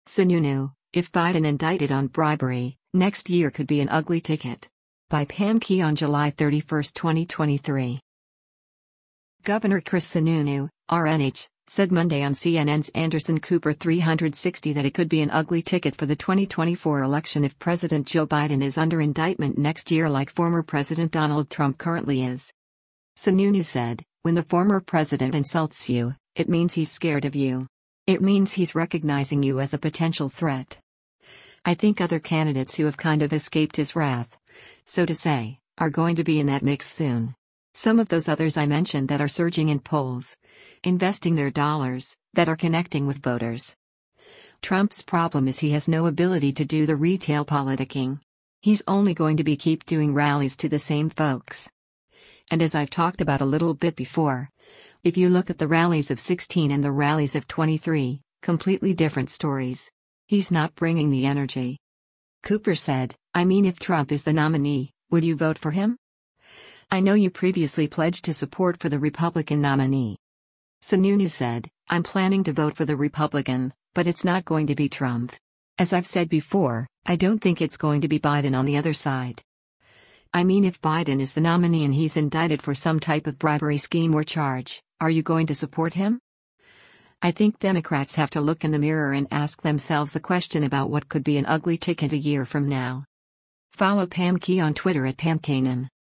Sununu, if Biden indicted on bribery, next year could be an ugly ticket. By Pam Key on July 31, 2023. Governor Chris Sununu, RNH, said Monday on CNN's Anderson Cooper 360 that it could be an ugly ticket for the 2024 election if President Joe Biden is under indictment next year like former President Donald Trump currently is. Sununu said, "When the former president insults you, it means he's scared of you. It means he's recognizing you as a potential threat. I think other candidates who have kind of escaped his wrath, so to say, are going to be in that mix soon. Some of those others I mentioned that are surging in polls, investing their dollars, that are connecting with voters. Trump's problem is he has no ability to do the retail politicking. He's only going to keep doing rallies to the same folks. And as I've talked about a little bit before, if you look at the rallies of 16 and the rallies of 23, completely different stories. He's not bringing the energy." Cooper said, "I mean, if Trump is the nominee, would you vote for him? I know you previously pledged to support for the Republican nominee." Sununu said, "I'm planning to vote for the Republican, but it's not going to be Trump. As I've said before, I don't think it's going to be Biden on the other side. I mean, if Biden is the nominee and he's indicted for some type of bribery scheme or charge, are you going to support him? I think Democrats have to look in the mirror and ask themselves a question about what could be an ugly ticket a year from now." Follow Pam Key on Twitter at PamKanan.